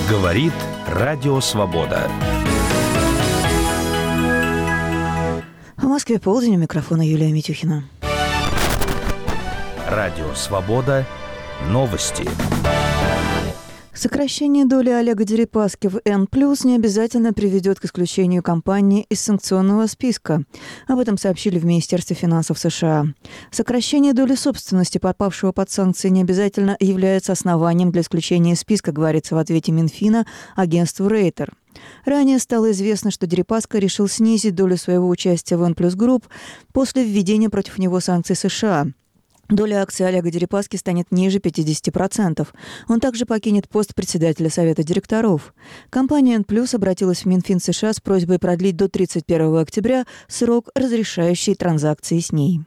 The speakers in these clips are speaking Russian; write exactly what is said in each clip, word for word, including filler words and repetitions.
Говорит Радио Свобода. В Москве полдень, у микрофона Юлия Митюхина. Радио Свобода. Новости. Сокращение доли Олега Дерипаски в Н плюс не обязательно приведет к исключению компании из санкционного списка. Об этом сообщили в Министерстве финансов США. Сокращение доли собственности, попавшего под санкции, не обязательно является основанием для исключения из списка, говорится в ответе Минфина агентству Рейтер. Ранее стало известно, что Дерипаска решил снизить долю своего участия в Н плюс Групп после введения против него санкций США. Доля акций Олега Дерипаски станет ниже пятьдесят процентов. Он также покинет пост председателя Совета директоров. Компания Н плюс обратилась в Минфин США с просьбой продлить до тридцать первого октября срок, разрешающий транзакции с ней.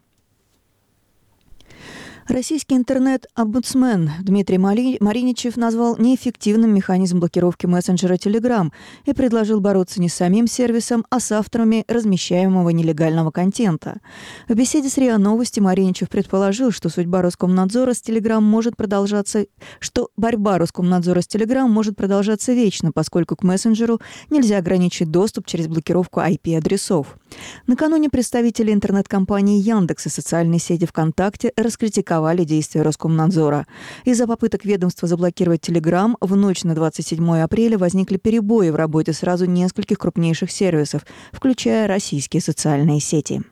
Российский интернет-омбудсмен Дмитрий Мариничев назвал неэффективным механизм блокировки мессенджера Telegram и предложил бороться не с самим сервисом, а с авторами размещаемого нелегального контента. В беседе с РИА Новости Мариничев предположил, что судьба Роскомнадзора с Telegram может продолжаться, что борьба Роскомнадзора с Telegram может продолжаться вечно, поскольку к мессенджеру нельзя ограничить доступ через блокировку ай пи-адресов. Накануне представители интернет-компании Яндекс и социальной сети ВКонтакте раскритиковали действия Роскомнадзора. Из-за попыток ведомства заблокировать Telegram в ночь на двадцать седьмое апреля возникли перебои в работе сразу нескольких крупнейших сервисов, включая российские социальные сети.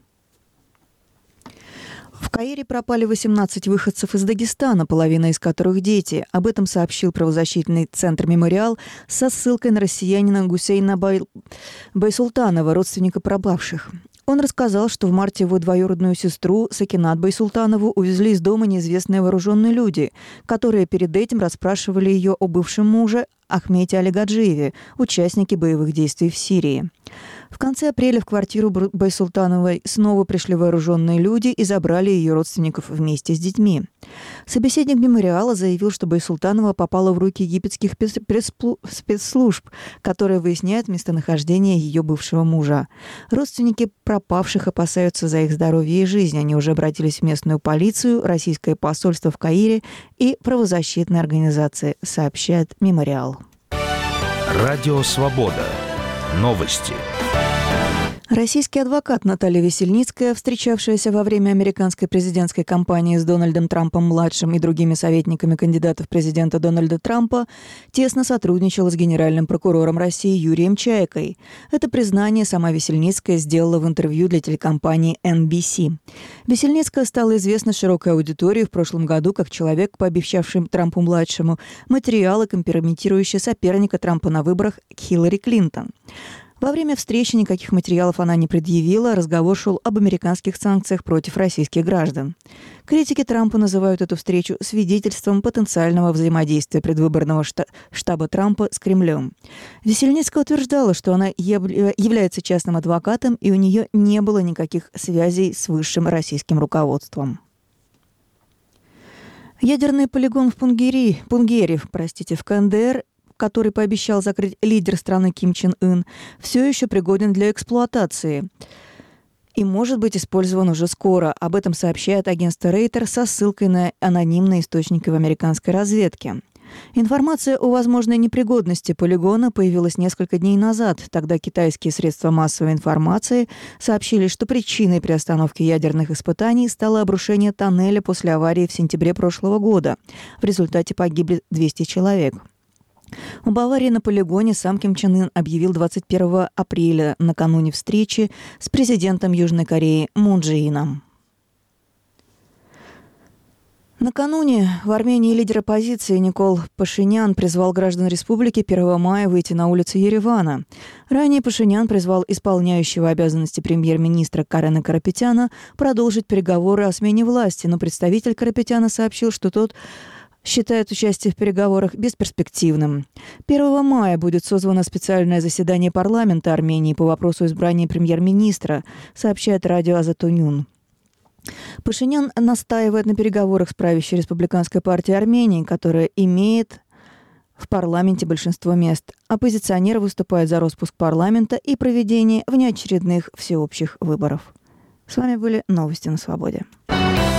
В Каире пропали восемнадцать выходцев из Дагестана, половина из которых дети. Об этом сообщил правозащитный центр «Мемориал» со ссылкой на россиянина Гусейна Бай... Байсултанова, родственника пропавших. Он рассказал, что в марте его двоюродную сестру Сакинат Байсултанову увезли из дома неизвестные вооруженные люди, которые перед этим расспрашивали ее о бывшем муже Ахмете Алигаджиеве, участнике боевых действий в Сирии. В конце апреля в квартиру Байсултановой снова пришли вооруженные люди и забрали ее родственников вместе с детьми. Собеседник «Мемориала» заявил, что Байсултанова попала в руки египетских спецслужб, которые выясняют местонахождение ее бывшего мужа. Родственники пропавших опасаются за их здоровье и жизнь. Они уже обратились в местную полицию, российское посольство в Каире и правозащитные организации, сообщает «Мемориал». Радио Свобода. Новости. Российский адвокат Наталья Весельницкая, встречавшаяся во время американской президентской кампании с Дональдом Трампом-младшим и другими советниками кандидатов президента Дональда Трампа, тесно сотрудничала с генеральным прокурором России Юрием Чайкой. Это признание сама Весельницкая сделала в интервью для телекомпании эн би си. Весельницкая стала известна широкой аудитории в прошлом году как человек, пообещавший Трампу-младшему материалы, компрометирующие соперника Трампа на выборах Хиллари Клинтон. Во время встречи никаких материалов она не предъявила, разговор шел об американских санкциях против российских граждан. Критики Трампа называют эту встречу свидетельством потенциального взаимодействия предвыборного штаба Трампа с Кремлем. Весельницкая утверждала, что она является частным адвокатом, и у нее не было никаких связей с высшим российским руководством. Ядерный полигон в Пунгери, Пунгере, простите, в ка эн дэ эр, который пообещал закрыть лидер страны Ким Чен Ын, все еще пригоден для эксплуатации и может быть использован уже скоро. Об этом сообщает агентство Рейтер со ссылкой на анонимные источники в американской разведке. Информация о возможной непригодности полигона появилась несколько дней назад. Тогда китайские средства массовой информации сообщили, что причиной приостановки ядерных испытаний стало обрушение тоннеля после аварии в сентябре прошлого года. В результате погибли двести человек. Об аварии на полигоне сам Ким Чен Ын объявил двадцать первого апреля, накануне встречи с президентом Южной Кореи Мун Чже Ином. Накануне в Армении лидер оппозиции Никол Пашинян призвал граждан республики первого мая выйти на улицы Еревана. Ранее Пашинян призвал исполняющего обязанности премьер-министра Карена Карапетяна продолжить переговоры о смене власти, но представитель Карапетяна сообщил, что тот считает участие в переговорах бесперспективным. первого мая будет созвано специальное заседание парламента Армении по вопросу избрания премьер-министра, сообщает радио Азатунюн. Пашинян настаивает на переговорах с правящей республиканской партией Армении, которая имеет в парламенте большинство мест. Оппозиционеры выступают за распуск парламента и проведение внеочередных всеобщих выборов. С вами были новости на Свободе.